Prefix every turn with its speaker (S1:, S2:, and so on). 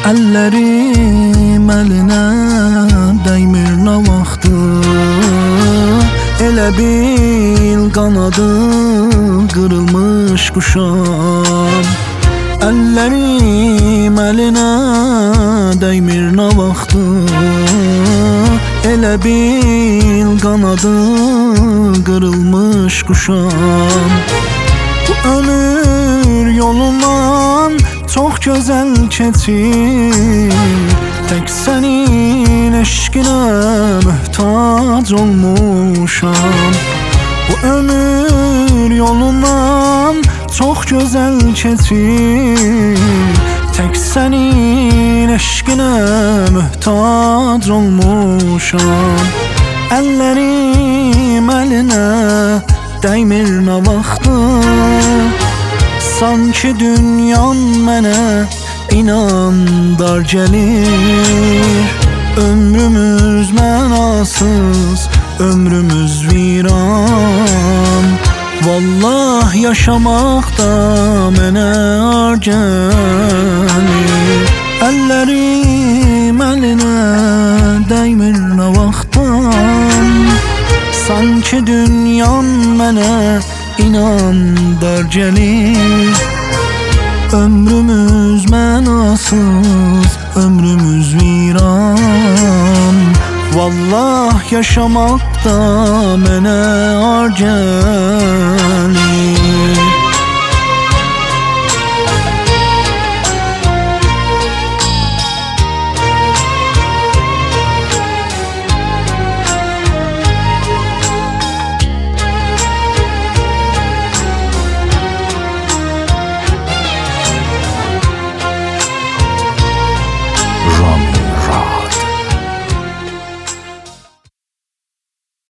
S1: Əllərim əlinə dəymir nə vaxtı, elə bil qanadı qırılmış quşam. Əllərim əlinə dəymir nə vaxtı, elə bil qanadı qırılmış quşam. Bu ömür yolundan çox gözəl keçir, tək sənin eşqinə möhtac olmuşam. Bu ömür yolundan çox gözəl keçir, tək sənin eşqinə möhtac olmuşam. Əllərim əlinə dəymir nə vaxtı, sanki dünyam mənə inan dar gəlir. Ömrümüz mənasız, ömrümüz viran, vallah yaşamaq da mənə ar gəlir. Əllərim əlinə dəymir nə vaxtdan, sanki dünyam mənə inan dar gəlir. Ömrümüz mənasız, ömrümüz viran, vallah yaşamaq da mənə ar gəlir.